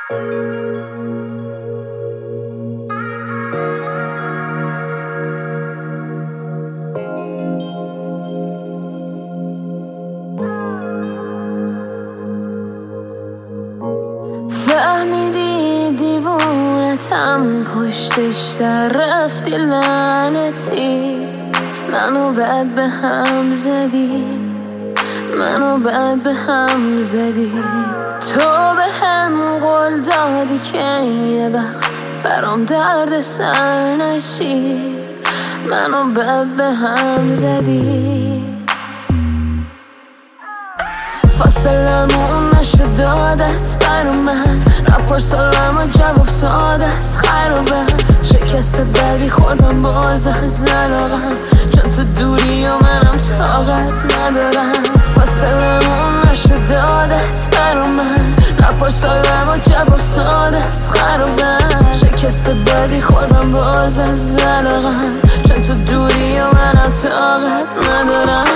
فهمیدی دیوونتم، پشتش در رفتی لعنتی. منو بعد به هم زدی، منو بعد به هم زدی. تو به هم قول دادی که یه وقت برام درد سر نشی. منو بعد به هم زدی. فاصلمون نشد دادت برا من، نپرسالم و جواب ساده است خرابه. شکست بدی خوردم باز از علاقم، چون تو دوری و منم طاقت ندارم. فاصلمون نشد دادت برا من، نپرسالم و جواب ساده است خرابه. شکست بدی خوردم باز از علاقم، چون تو دوری و منم طاقت ندارم.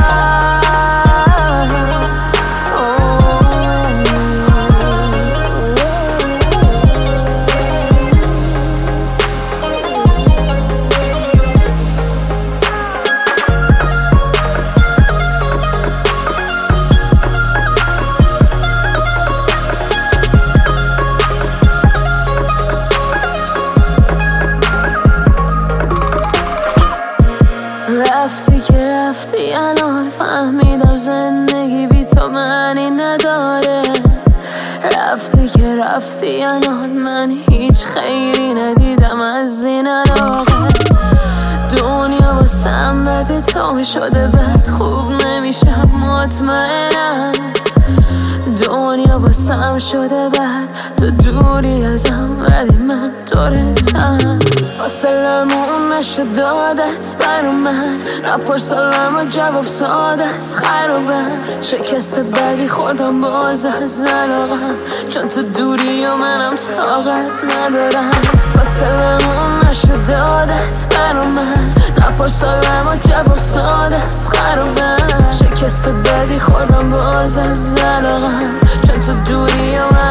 رفتی که رفتی، الان فهمیدم زندگی بی تو معنی نداره. رفتی که رفتی، الان من هیچ خیری ندیدم از این علاقه. دنیا واسم بده تو شده بد، خوب نمیشم مطمئنم. دنیا واسم شده بد، تو دوری ازم ولی من دورتم. فاصلمون نشد دادت برا من، نپرسالم و جواب ساده است خرابه. شکست بدی خوردم باز از علاقم، چون تو دوری و منم طاقت ندارم. فاصلمون نشد دادت برا من، نپرسالم و جواب ساده است خرابه. شکست بدی خوردم باز از علاقم، چون تو دوری و